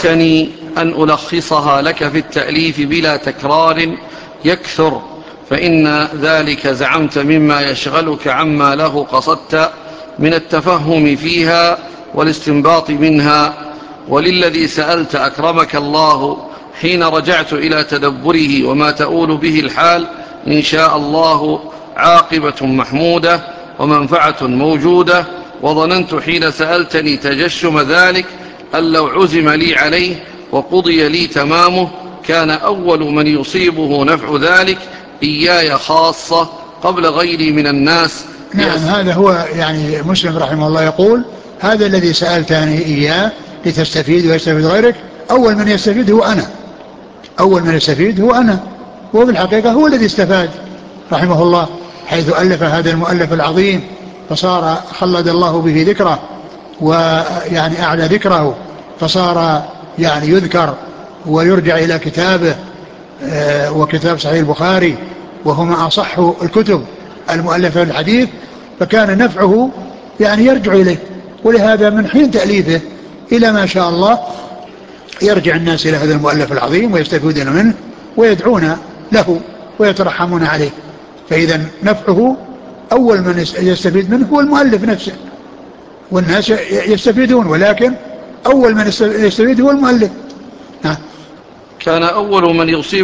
سألتني أن ألخصها لك في التأليف بلا تكرار يكثر، فإن ذلك زعمت مما يشغلك عما له قصدت من التفهم فيها والاستنباط منها. وللذي سألت أكرمك الله حين رجعت إلى تدبره وما تؤول به الحال إن شاء الله عاقبة محمودة ومنفعة موجودة. وظننت حين سألتني تجشم ذلك أن لو عزم لي عليه وقضي لي تمامه كان أول من يصيبه نفع ذلك إياي خاصة قبل غيري من الناس. نعم، هذا هو يعني مسلم رحمه الله يقول: هذا الذي سألتني إياه لتستفيد ويستفيد غيرك، أول من يستفيد هو أنا، أول من يستفيد هو أنا، وفي الحقيقة هو الذي استفاد رحمه الله، حيث ألف هذا المؤلف العظيم، فصار خلد الله به ذكره، ويعني أعلى ذكره، فصار يعني يذكر ويرجع إلى كتابه، وكتاب صحيح البخاري وهما أصح الكتب المؤلفة الحديث، فكان نفعه يعني يرجع إليه. ولهذا من حين تأليفه إلى ما شاء الله يرجع الناس إلى هذا المؤلف العظيم ويستفيدون منه ويدعون له ويترحمون عليه. فإذا نفعه أول من يستفيد منه هو المؤلف نفسه، والناس يستفيدون، ولكن أول من يستفيد هو المؤلف. كان أول من يصيب